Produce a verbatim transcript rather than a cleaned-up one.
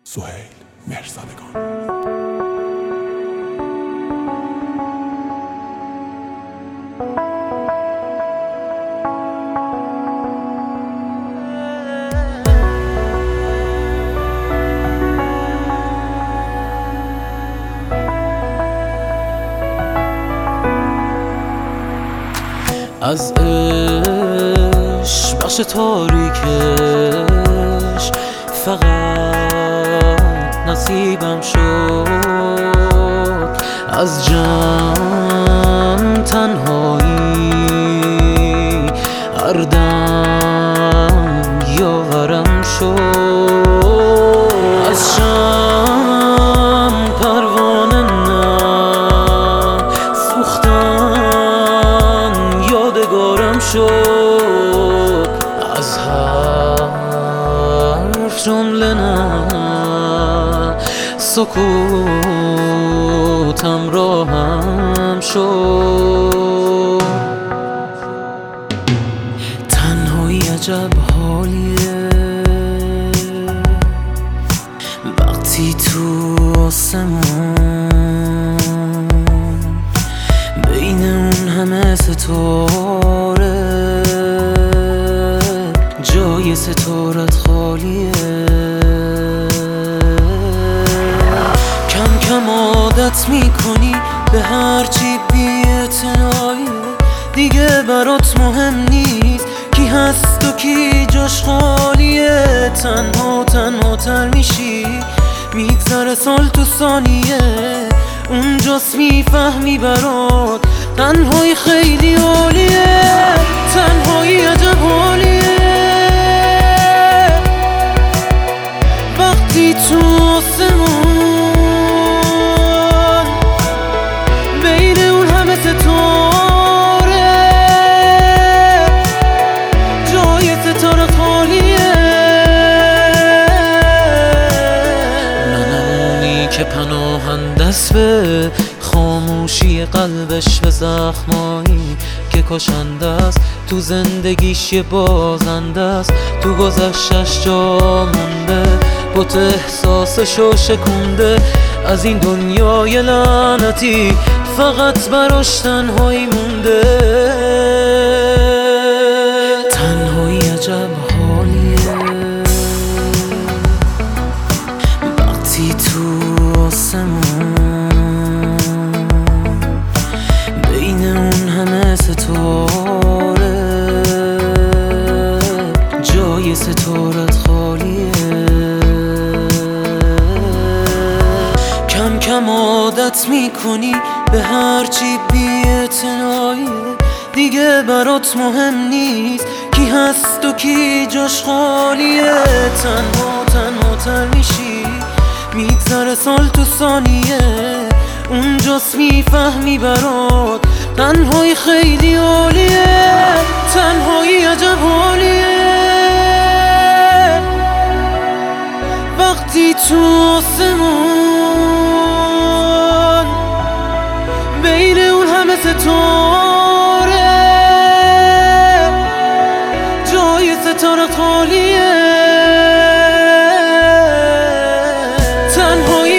سهیل مهرزادگان. از عشق بخش تاریکش فقط نصیبم شد، از جمع تنهایی هر دم یاورم شد، از شم پروانه نه سوختن یادگارم شد، از حرف جمله نه سکوتم راهم شد. تنهایی عجب حالیه وقتی تو آسمون بین اون همه ستاره جای ستارت خالیه. کم کم عادت میکنی به هرچی بی‌اعتنایی، دیگه برات مهم نیست کی هست و کی جاش خالیه. تنها تنها تر میشی میگذره سال تو ثانیه، اونجاست میفهمی برات تنهایی خیلی عالیه. تنهایی عجب حالیه وقتی تو آسمون بین اون همه ستاره جای ستاره خالیه. ننمونی که پناهنده است به خاموشی قلبش، به زخمایی که کشنده است تو زندگیش یه بازنده است، تو گذشتش جا مونده بوت احساسشو شکونده. از این دنیای لعنتی فقط براش تنهایی مونده. تنهایی عجب حالیه وقتی تو آسمون بین اون همه ستاره جای ستارت خالیه. کم کم عادت میکنی به هرچی بی‌اعتنایی، دیگه برات مهم نیست کی هست و کی جاش خالیه. تنها تنها تر میشی میگذره سال تو ثانیه، اونجاست میفهمی برات تنهایی خیلی عالیه. تنهایی عجب حالیه وقتی تو آسمون بین اون همه ستاره جای ستاره خالیه. تنهایی